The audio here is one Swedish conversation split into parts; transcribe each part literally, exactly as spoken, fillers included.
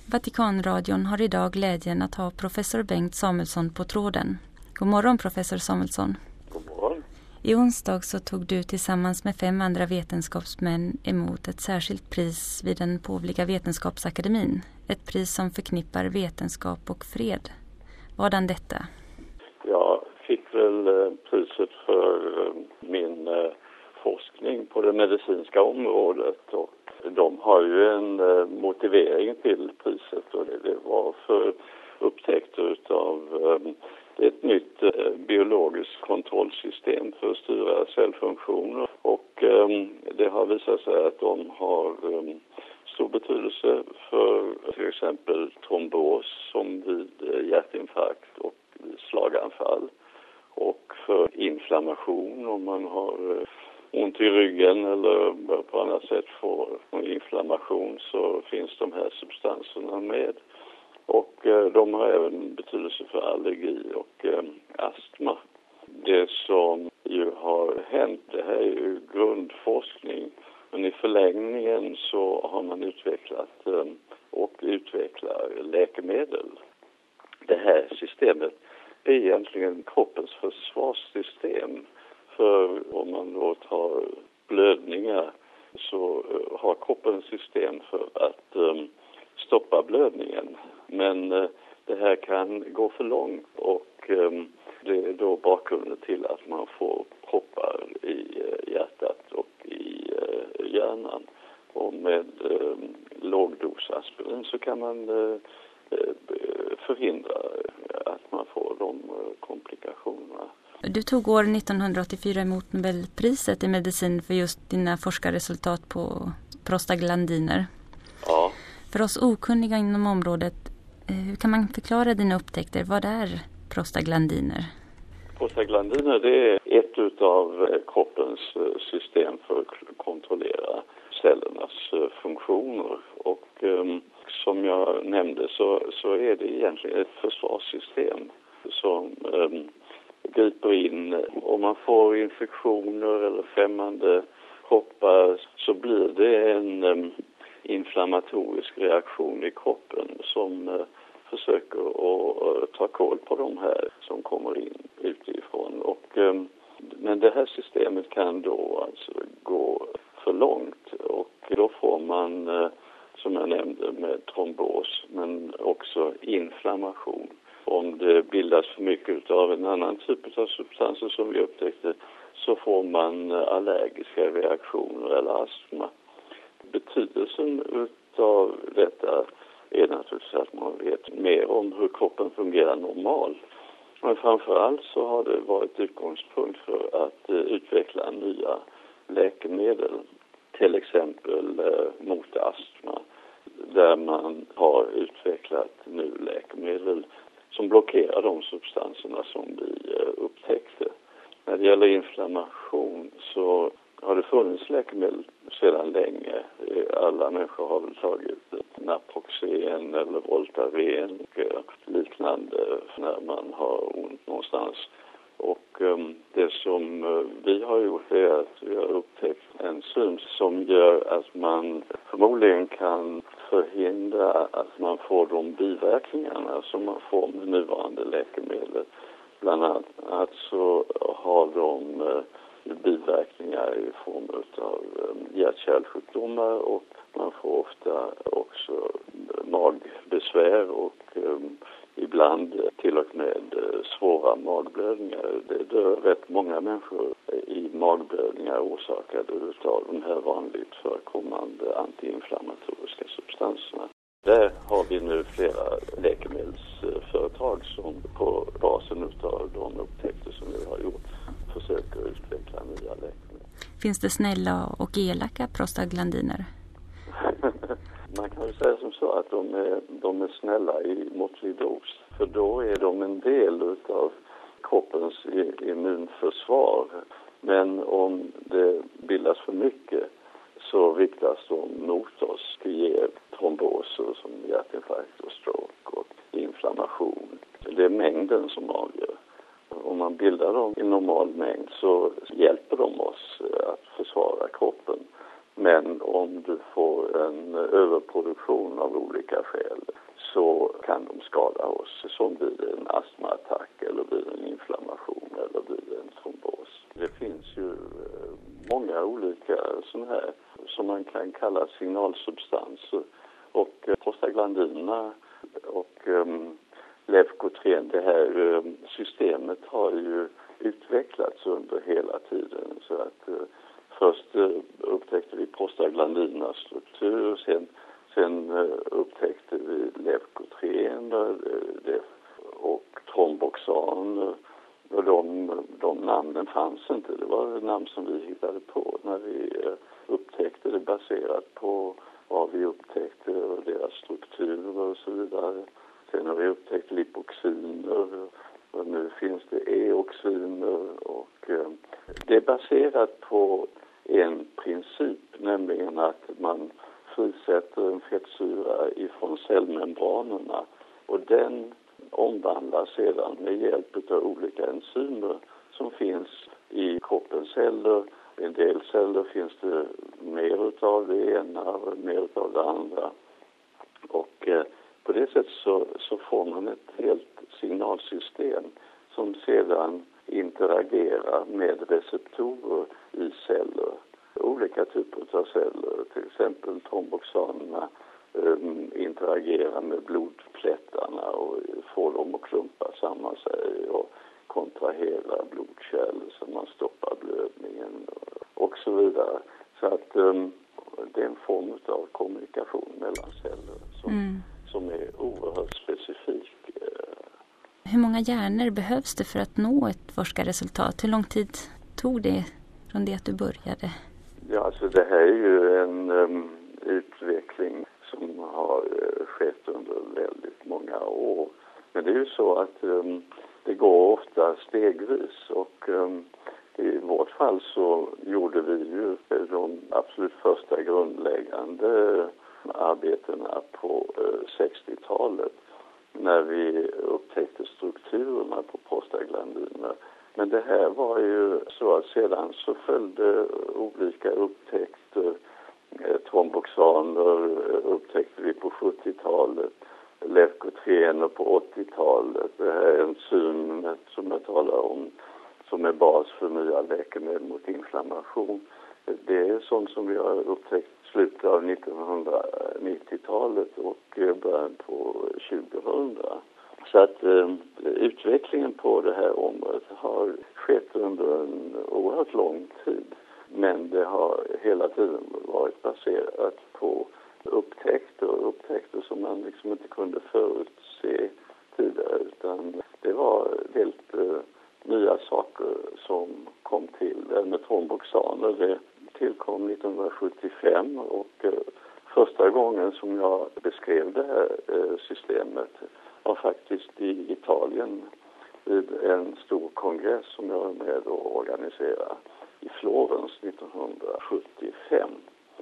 Vatikanradion har idag glädjen att ha professor Bengt Samuelsson på tråden. God morgon, professor Samuelsson. God morgon. I onsdag så tog du tillsammans med fem andra vetenskapsmän emot ett särskilt pris vid den påvliga vetenskapsakademin. Ett pris som förknippar vetenskap och fred. Vadan detta? Jag fick väl priset för min forskning på det medicinska området, och de har ju en motivering till priset, och det var för upptäckter av ett nytt biologiskt kontrollsystem för att styra cellfunktioner, och det har visat sig att de har stor betydelse för till exempel trombos som vid hjärtinfarkt och slaganfall, och för inflammation om man har ont i ryggen eller på annat sätt får inflammation, så finns de här substanserna med. Och de har även betydelse för allergi och astma. Det som ju har hänt, det här är ju grundforskning, men i förlängningen så har man utvecklat och utvecklar läkemedel. Det här systemet är egentligen kroppens försvarssystem. För om man då tar blödningar så har kroppen system för att um, stoppa blödningen. Men uh, det här kan gå för långt, och um, det är då bakgrunden till att man får proppar i uh, hjärtat och i uh, hjärnan. Och med um, lågdos aspirin så kan man uh, förhindra att man får de uh, komplikationerna. Du tog år nittonhundraåttiofyra emot Nobelpriset i medicin för just dina forskarresultat på prostaglandiner. Ja. För oss okunniga inom området, hur kan man förklara dina upptäckter? Vad är prostaglandiner? Prostaglandiner, det är ett av kroppens system för att kontrollera cellernas funktioner. Och um, som jag nämnde så, så är det egentligen ett försvarssystem som um, griper in. Om man får infektioner eller främmande kroppar så blir det en um, inflammatorisk reaktion i kroppen som uh, försöker att uh, ta koll på de här som kommer in utifrån. Och, um, men det här systemet kan då alltså gå för långt, och då får man, uh, som jag nämnde, med trombos men också inflammation. Om det bildas för mycket av en annan typ av substanser som vi upptäckte, så får man allergiska reaktioner eller astma. Betydelsen av detta är naturligtvis att man vet mer om hur kroppen fungerar normalt. Men framförallt så har det varit utgångspunkt för att utveckla nya läkemedel. Till exempel mot astma, där man har utvecklat nu läkemedel som blockerar de substanserna som vi upptäckte. När det gäller inflammation så har det funnits läkemedel sedan länge. Alla människor har väl tagit Naproxen eller Voltaren och liknande när man har ont någonstans. Och um, det som uh, vi har gjort är att vi har upptäckt en enzym som gör att man förmodligen kan förhindra att man får de biverkningarna som man får med nuvarande läkemedel. Bland annat så har de uh, biverkningar i form av um, hjärt-kärlsjukdomar, och man får ofta också magbesvär och um, ibland till och med svåra magblödningar. Det dör rätt många människor i magblödningar orsakade av de här vanligt förekommande antiinflammatoriska substanserna. Där har vi nu flera läkemedelsföretag som på basen av de upptäckter som vi har gjort försöker utveckla nya läkemedel. Finns det snälla och elaka prostaglandiner? Man kan ju säga som så att de är, de är snälla i måttlig dos. För då är de en del av kroppens immunförsvar. Men om det bildas för mycket så riktas de mot oss. Det ger tromboser som hjärtinfarkt och stroke och inflammation. Det är mängden som avgör. Om man bildar dem i normal mängd så hjälper de oss att försvara kroppen. Men om du får en överproduktion av olika skäl kan de skada oss. Som blir det en astmaattack eller blir det en inflammation eller blir det en trombos. Det finns ju många olika sådana här som man kan kalla signalsubstanser. Och prostaglandinerna och um, levkotren, det här um, systemet har ju utvecklats under hela tiden. Så att uh, först uh, upptäckte vi prostaglandinernas struktur, sen, sen uh, upptäckte vi levkotren uh, det, och tromboxan. Uh, och de, de namnen fanns inte. Det var namn som vi hittade på när vi uh, upptäckte det baserat på vad vi upptäckte och deras strukturer och så vidare. Sen har vi upptäckt lipoxiner och nu finns det eoxiner och eh, det är baserat på en princip, nämligen att man frisätter en fettsyra ifrån cellmembranerna och den omvandlas sedan med hjälp av olika enzymer som finns i kroppens celler. I en del celler finns det mer utav det ena och mer utav det andra. Och eh, på det sättet så, så får man ett helt signalsystem som sedan interagerar med receptorer i celler. Olika typer av celler, till exempel tromboxanerna um, interagerar med blodplättarna och får dem att klumpa samman sig och kontrahera blodkärl så man stoppar blödningen och så vidare. Så att um, det är en form av kommunikation mellan celler som, mm. som är oerhört specifik. Hur många hjärnor behövs det för att nå ett forskarresultat? Hur lång tid tog det från det att du började? Ja, alltså det här är ju en um, utveckling som har uh, skett under väldigt många år. Men det är ju så att um, det går ofta stegvis och um, i vårt fall så gjorde vi ju de absolut första grundläggande arbetena på uh, sextiotalet när vi upptäckte strukturerna på prostaglandiner. Men det här var ju så att sedan så följde olika upptäckter. Eh, tromboxaner upptäckte vi på sjuttiotalet. Levkotrener på åttiotalet. Det här enzymet som jag talar om som är bas för nya läkemedel mot inflammation. Det är sånt som vi har upptäckt i slutet av nittonhundranittiotalet och början på tjugohundra. Så att eh, utvecklingen på det här området har skett under en oerhört lång tid. Men det har hela tiden varit baserat på upptäckter, upptäckter som man liksom inte kunde förutse tidigare. Utan det var helt eh, nya saker som kom till. Med tromboxaner, det tillkom nittonhundrasjuttiofem och eh, första gången som jag beskrev det här eh, systemet var faktiskt i Italien vid en stor kongress som jag var med och organiserade i Florens nittonhundrasjuttiofem.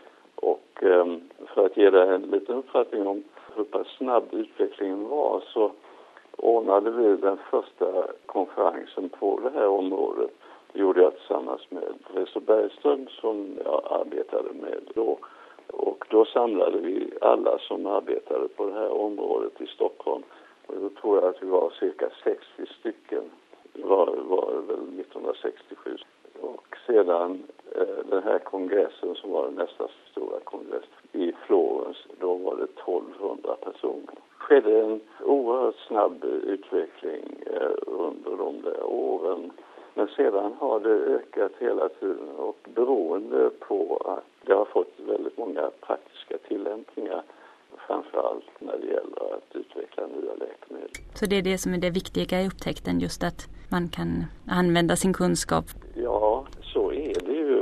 Och eh, för att ge dig en liten uppfattning om hur pass snabb utvecklingen var så ordnade vi den första konferensen på det här området. Det gjorde jag tillsammans med professor Bergström som jag arbetade med då. Och då samlade vi alla som arbetade på det här området i Stockholm. Och då tror jag att vi var cirka sextio stycken. Det var, var väl nittonhundrasextiosju. Och sedan eh, den här kongressen som var nästa stora kongress i Florens, då var det tolvhundra personer. Det skedde en oerhört snabb utveckling eh, under de där åren. Men sedan har det ökat hela tiden och beroende på att det har fått väldigt många praktiska tillämpningar. Framförallt när det gäller att utveckla nya läkemedel. Så det är det som är det viktiga i upptäckten, just att man kan använda sin kunskap? Ja, så är det ju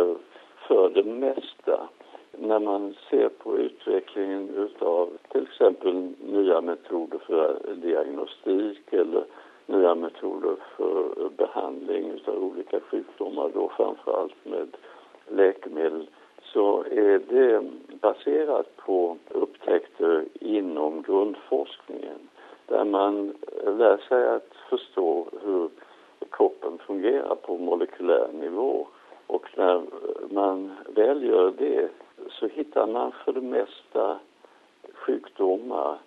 för det mesta. När man ser på utvecklingen utav till exempel nya metoder för diagnostik eller nya metoder för behandling utav olika sjukdomar, då framförallt med läkemedel, så är det baserat på upptäckter inom grundforskningen där man lär sig att förstå hur kroppen fungerar på molekylär nivå. Och när man väl gör det så hittar man för det mesta sjukdomar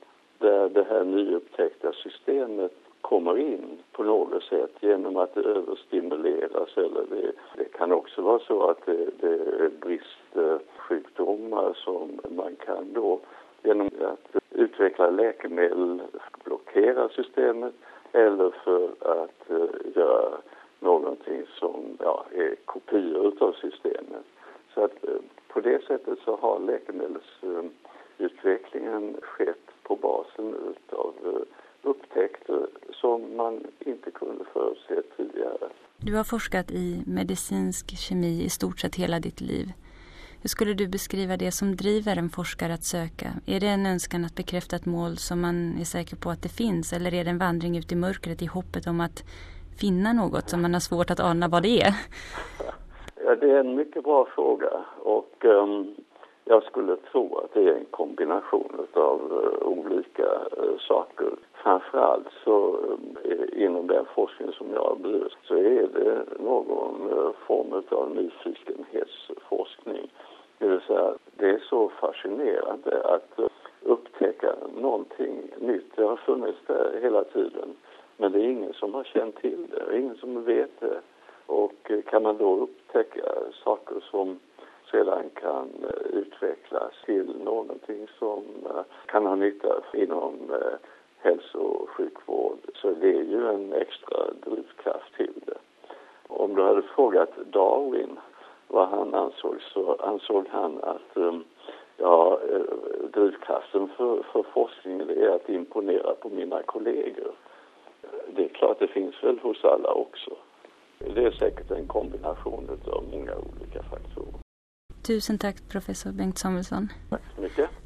där det här nyupptäckta systemet kommer in på något sätt genom att det överstimuleras, eller det, det kan också vara så att det, det är bristsjukdomar som man kan då genom att utveckla läkemedel blockera systemet, eller för att uh, göra någonting som ja, är kopior av systemet. Så att uh, på det sättet så har läkemedelsutvecklingen uh, skett på basen av uh, upptäckter som man inte kunde förutse tidigare. Du har forskat i medicinsk kemi i stort sett hela ditt liv. Hur skulle du beskriva det som driver en forskare att söka? Är det en önskan att bekräfta ett mål som man är säker på att det finns? Eller är det en vandring ut i mörkret i hoppet om att finna något som man har svårt att ana vad det är? Ja, det är en mycket bra fråga. Och um, jag skulle tro att det är en kombination av uh, olika uh, saker. Framförallt så uh, inom den forskning som jag har blivit så är det någon uh, form av nyfikenhetsforskning. Det vill säga, det är så fascinerande att uh, upptäcka någonting nytt. Det har funnits där hela tiden, men det är ingen som har känt till det, ingen som vet det. Och uh, kan man då upptäcka saker som sedan kan uh, utvecklas till någonting som uh, kan ha nytta inom uh, hälso- och sjukvård, så det är ju en extra drivkraft till det. Om du hade frågat Darwin vad han ansåg, så ansåg han att um, ja, drivkraften för, för forskningen är att imponera på mina kollegor. Det är klart, det finns väl hos alla också. Det är säkert en kombination av många olika faktorer. Tusen tack, professor Bengt Samuelsson. Tack så mycket.